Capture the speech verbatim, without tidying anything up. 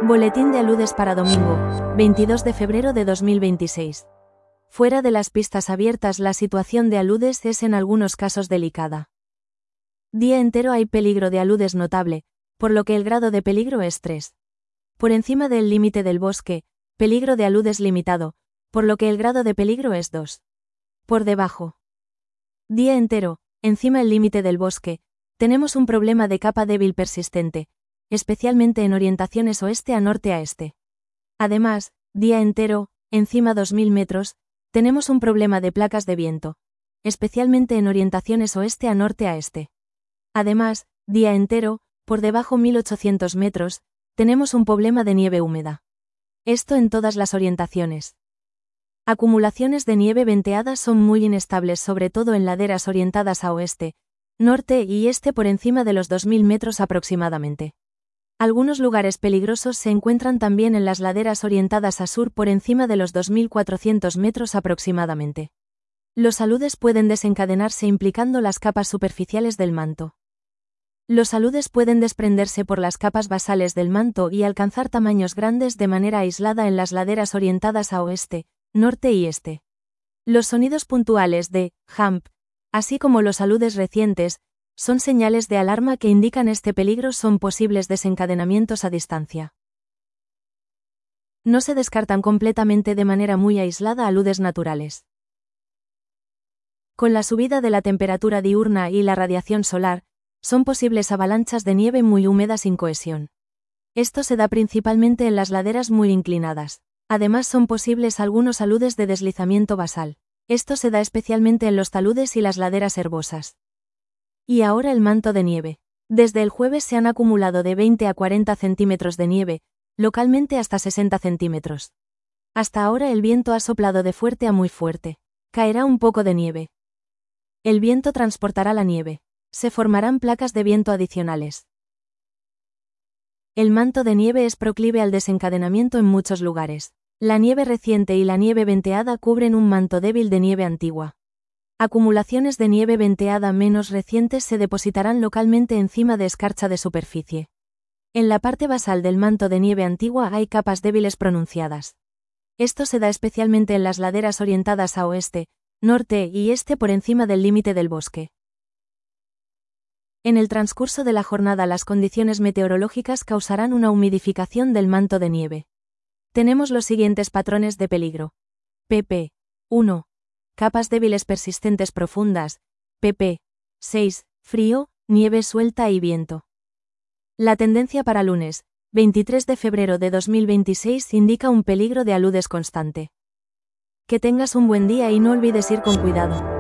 Boletín de aludes para domingo, veintidós de febrero de dos mil veintiséis. Fuera de las pistas abiertas, la situación de aludes es en algunos casos delicada. Día entero hay peligro de aludes notable, por lo que el grado de peligro es tres. Por encima del límite del bosque, peligro de aludes limitado, por lo que el grado de peligro es dos. Por debajo. Día entero, encima el límite del bosque, tenemos un problema de capa débil persistente, especialmente en orientaciones oeste a norte a este. Además, día entero, encima dos mil metros, tenemos un problema de placas de viento, especialmente en orientaciones oeste a norte a este. Además, día entero, por debajo mil ochocientos metros, tenemos un problema de nieve húmeda. Esto en todas las orientaciones. Acumulaciones de nieve venteadas son muy inestables, sobre todo en laderas orientadas a oeste, norte y este por encima de los dos mil metros aproximadamente. Algunos lugares peligrosos se encuentran también en las laderas orientadas a sur por encima de los dos mil cuatrocientos metros aproximadamente. Los aludes pueden desencadenarse implicando las capas superficiales del manto. Los aludes pueden desprenderse por las capas basales del manto y alcanzar tamaños grandes de manera aislada en las laderas orientadas a oeste, norte y este. Los sonidos puntuales de «hump», así como los aludes recientes, son señales de alarma que indican este peligro. Son posibles desencadenamientos a distancia. No se descartan completamente de manera muy aislada aludes naturales. Con la subida de la temperatura diurna y la radiación solar, son posibles avalanchas de nieve muy húmeda sin cohesión. Esto se da principalmente en las laderas muy inclinadas. Además son posibles algunos aludes de deslizamiento basal. Esto se da especialmente en los taludes y las laderas herbosas. Y ahora el manto de nieve. Desde el jueves se han acumulado de veinte a cuarenta centímetros de nieve, localmente hasta sesenta centímetros. Hasta ahora el viento ha soplado de fuerte a muy fuerte. Caerá un poco de nieve. El viento transportará la nieve. Se formarán placas de viento adicionales. El manto de nieve es proclive al desencadenamiento en muchos lugares. La nieve reciente y la nieve venteada cubren un manto débil de nieve antigua. Acumulaciones de nieve venteada menos recientes se depositarán localmente encima de escarcha de superficie. En la parte basal del manto de nieve antigua hay capas débiles pronunciadas. Esto se da especialmente en las laderas orientadas a oeste, norte y este por encima del límite del bosque. En el transcurso de la jornada las condiciones meteorológicas causarán una humidificación del manto de nieve. Tenemos los siguientes patrones de peligro. pp uno. Capas débiles persistentes profundas. pp seis. Frío, nieve suelta y viento. La tendencia para lunes, veintitrés de febrero de dos mil veintiséis indica un peligro de aludes constante. Que tengas un buen día y no olvides ir con cuidado.